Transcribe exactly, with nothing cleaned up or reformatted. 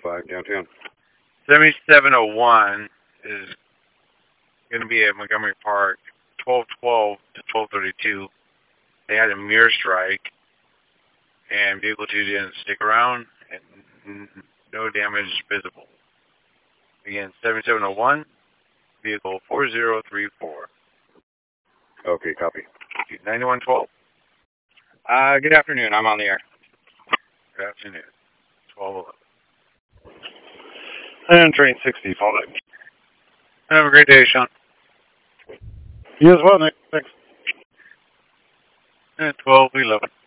five downtown. seventy-seven oh one is going to be at Montgomery Park, twelve twelve to twelve thirty-two. They had a mirror strike, and vehicle two didn't stick around, and no damage visible. Again, seventy-seven oh one, vehicle four zero three four. Okay, copy. ninety-one twelve. Uh, good afternoon. I'm on the air. Good afternoon. twelve eleven. And train sixty, fall back. Have a great day, Sean. You as well, Nick. Thanks. And twelve eleven.